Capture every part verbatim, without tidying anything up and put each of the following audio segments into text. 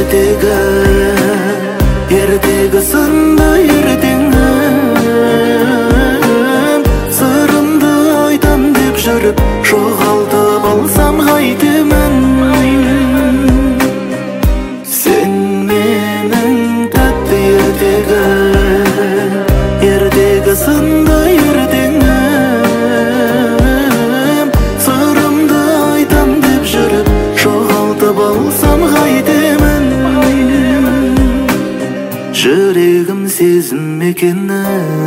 ертегі, ертегі сынды ертеңім. Сырымды айтам деп жүріп, жоғалтып алсам қайтемін. Сен менің тәтті ертегі, ертегі сынды ертеңім. Сырымды айтам деп жүріп, жоғалтып алсам қайтемін. Жүрегім сезім мекені,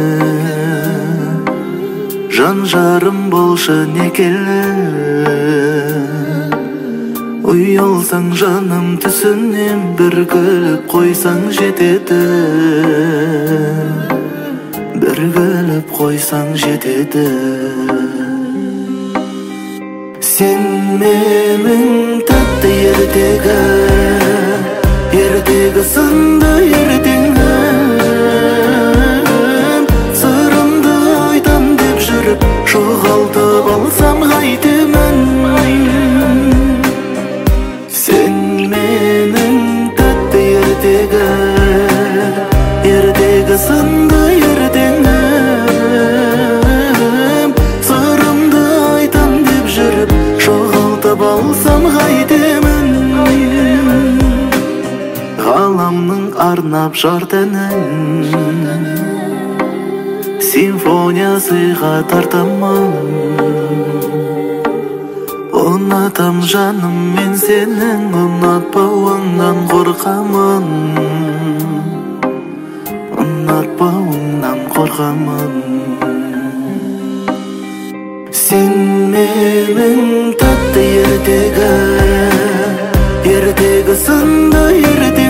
жан жарым болшы некелі. Ұялсаң жаным түсінем, бір күліп қойсаң жетеді. Бір күліп қойсаң жетеді. Сен менің тәтті ертегі, ертегі сынды ертеңім. Сырымды айтам деп жүріп, жоғалтып алсам қайтемін. Сен менің тәтті ертегі, ертегі сынды ертеңім. Сырымды айтам деп жүріп, жоғалтып алсам қайтемін. Ғаламның арнап жар тәнін, симфониясыға тартамын. Ұнатам жаным мен сенің, ұнатпауыңнан қорқамын. Ұнатпауыңнан қорқамын. Сен менің тәтті ертегі, ертегі сынды ертегі.